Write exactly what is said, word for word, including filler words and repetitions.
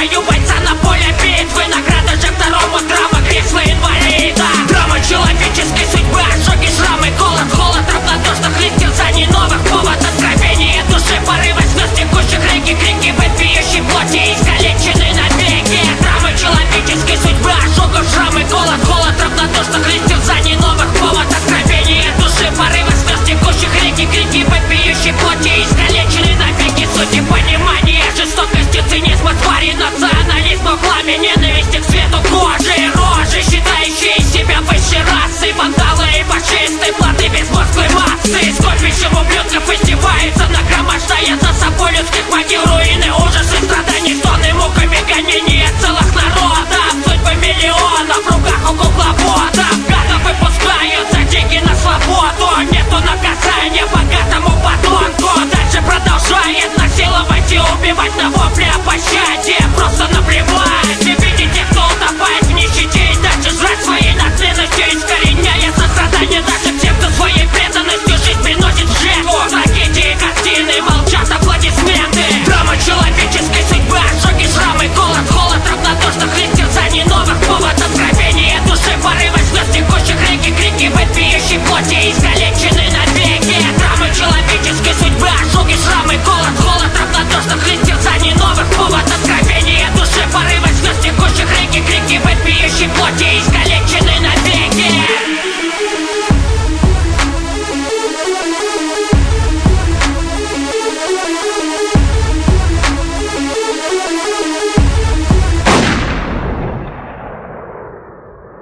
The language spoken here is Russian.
бою бойца на поле битвы. Награда же второму драма, кресло инвалида. Драма человеческой судьбы, ожоги, шрамы, голод, холод, равнодушных лиц, терзаний, новых повод, откровение души, порывы слез, текущих реки, крики вопиющей плоти, искалеченной навеки. Драма человеческой судьбы, ожогов, шрамы, голод, холод, равнодушных лиц, терзаний, новых повод, откровение души, порывы слез, текущих реки, крики вопиющей плоти, искалеченной навеки. Сути понимания жестокости, цинизма, твари, национализма, пламя ненависти к свету кожи, рожи, считающие себя высшей расы, вандалы и фашисты, плоды безмозглой массы. Скопищем ублюдков издеваются, нагромождая за собой людских могил.